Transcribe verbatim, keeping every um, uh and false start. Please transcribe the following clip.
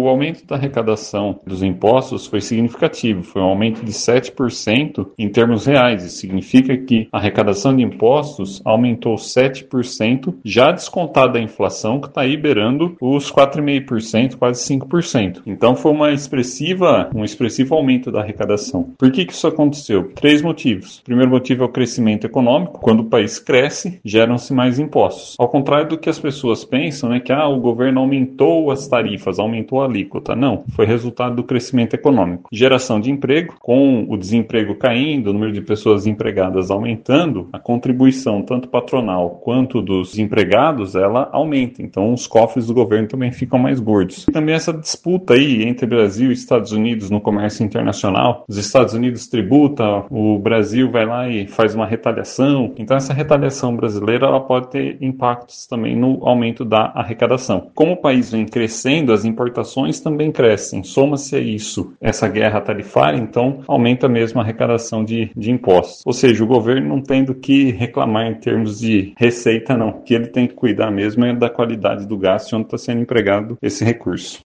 o aumento da arrecadação dos impostos foi significativo, foi um aumento de sete por cento em termos reais. Isso significa que a arrecadação de impostos aumentou sete por cento, já descontada a inflação, que está aí beirando os quatro vírgula cinco por cento, quase cinco por cento. Então foi uma expressiva, um expressivo aumento da arrecadação. Por que que isso aconteceu? Três motivos. O primeiro motivo é o crescimento econômico. Quando o país cresce, geram-se mais impostos. Ao contrário do que as pessoas pensam, né, que ah, o governo aumentou as tarifas, aumentou a alíquota. Não, foi resultado do crescimento econômico. Geração de emprego, com o desemprego caindo, o número de pessoas empregadas aumentando, a contribuição tanto patronal quanto dos empregados, ela aumenta. Então os cofres do governo também ficam mais gordos. E também essa disputa aí entre Brasil e Estados Unidos no comércio internacional. Os Estados Unidos tributam, o Brasil vai lá e faz uma retaliação. Então essa retaliação brasileira ela pode ter impactos também no aumento da arrecadação. Como o país vem crescendo, as importações também crescem. Soma-se a isso essa guerra tarifária, então aumenta mesmo a arrecadação de, de impostos. Ou seja, o governo não tem do que reclamar em termos de receita, não. O que ele tem que cuidar mesmo é da qualidade do gasto e onde está sendo empregado esse recurso.